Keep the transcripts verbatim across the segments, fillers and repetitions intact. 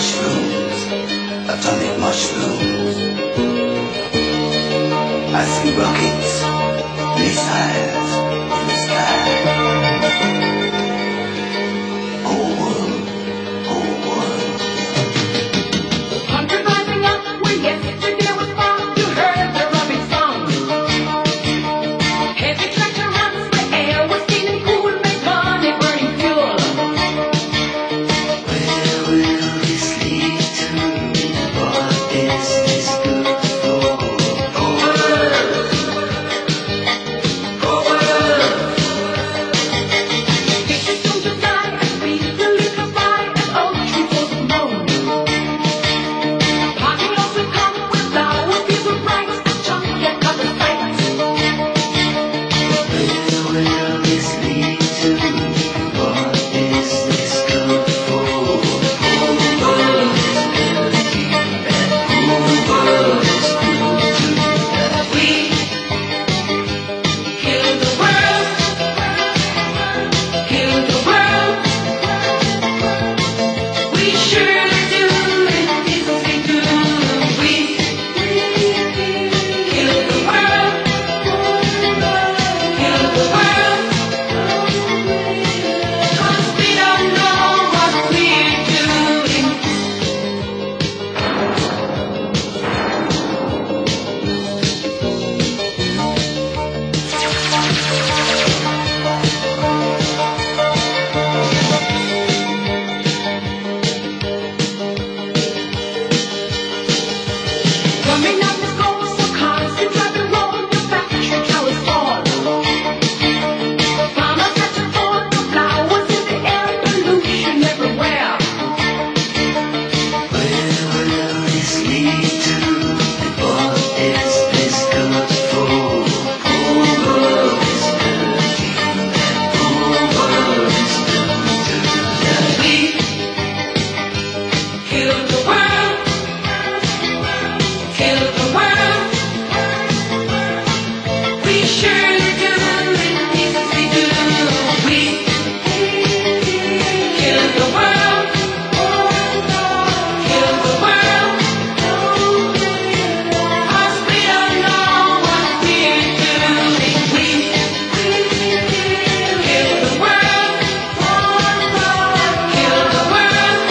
mushrooms, atomic mushrooms. I see rockets, missiles in the sky. Whole world, whole world. Hundred rising up when yesterday was fun. You heard the rubbing song. Heavy tractor runs, the air was feeling cool, make money burning fuel. Where will this lead to? What is this good for? Whole world, whole world. Pictures soon to die as we will liquefy as old tree falls alone. Parking lots will come with flower fields of bright, a junkyard cover sight. Where will this lead to? What is this good for? Whole world is empty, and whole world is blue too. We kill the world, kill the world. We surely do, and this we do. We kill the world, kill the world. 'Cause we don't know what we're doing. Coming up the coast, so cars to drive the road, the factory towers fall. Farmers had to fall, the flowers in the air, pollution everywhere. Where will this lead to? What is this good for? Whole world is dirty, and whole world is blue too. We kill the world, kill the world. We surely do, and this we do. We kill the world, kill the world. 'Cause we don't know what we're doing. We kill the world, kill the world.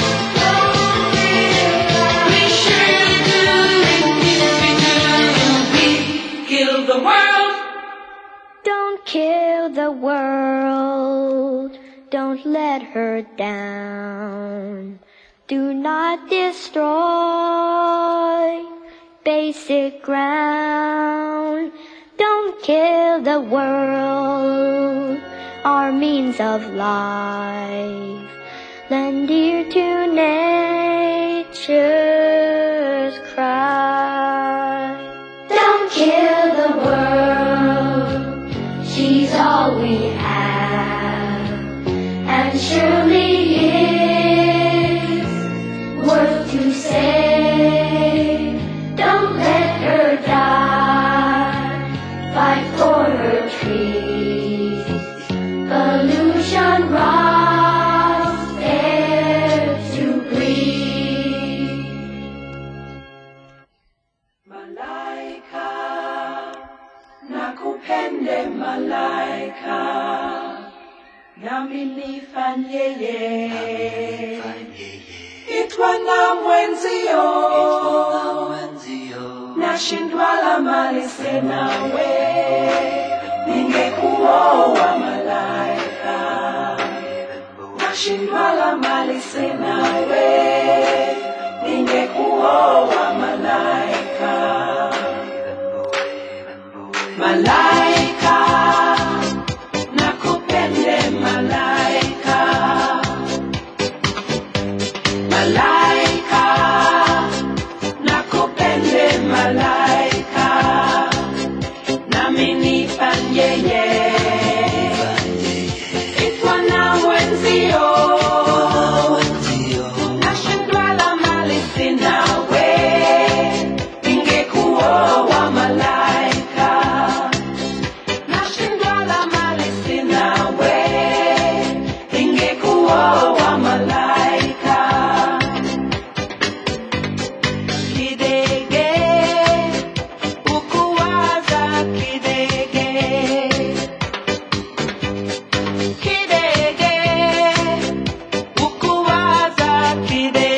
We surely do, and this we do. We kill the world. Don't kill the world, don't let her down. Do not destroy basic ground. Don't kill the world, our means of life. Lend ear to nature's cry. Don't kill the world, she's all we have, and surely is worth to save. Don't let her die, fight for her trees. Pollution robs air to breathe. Malaika, nakupende malaika, nami nifanyeye, itwa na mwenzio, nashindwa la mali senawe, ningekuoa malaika, nashindwa la mali senawe, ningekuoa malaika. Malaika, nakupende malaika. Malaika, nakupende malaika. Nami nifanyeye, itwa na wenzio, nashindwa la mali sinawe, ningekuoa malaika. Nashindwa la mali sinawe, ningekuoa malaika. akide